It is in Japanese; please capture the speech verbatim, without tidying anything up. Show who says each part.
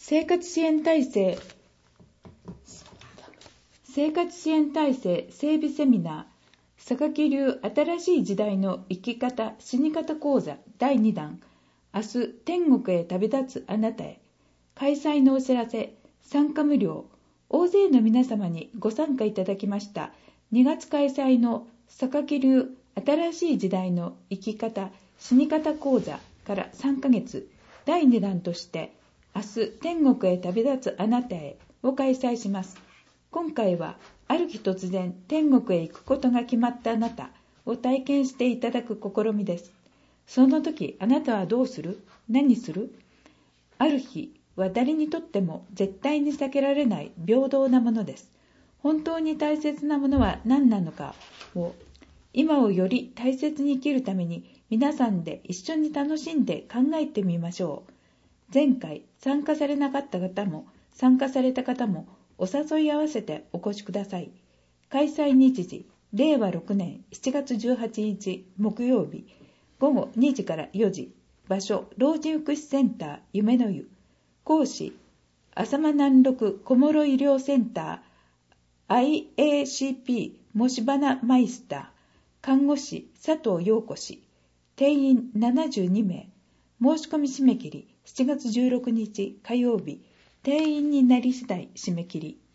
Speaker 1: 生活支援体制生活支援体制整備セミナー榊流新しい時代の生き方死に方講座だいに弾明日天国へ旅立つあなたへ開催のお知らせ参加無料大勢の皆様にご参加いただきましたにがつ開催の榊流新しい時代の生き方死に方講座からさんかげつだいに弾として明日天国へ旅立つあなたへを開催します。今回はある日突然天国へ行くことが決まったあなたを体験していただく試みです。その時あなたはどうする？何する？ある日は誰にとっても絶対に避けられない平等なものです。本当に大切なものは何なのかを今をより大切に生きるために皆さんで一緒に楽しんで考えてみましょう。前回参加されなかった方も参加された方もお誘い合わせてお越しください。開催日時れいわろくねんしちがつじゅうはちにち木曜日ごごにじからよじ場所老人福祉センター夢の湯講師浅間南六小諸医療センター アイエーシーピー もしばなマイスター看護師佐藤陽子氏定員ななじゅうにめい申し込み締め切りしちがつじゅうろくにち火曜日定員になり次第締め切り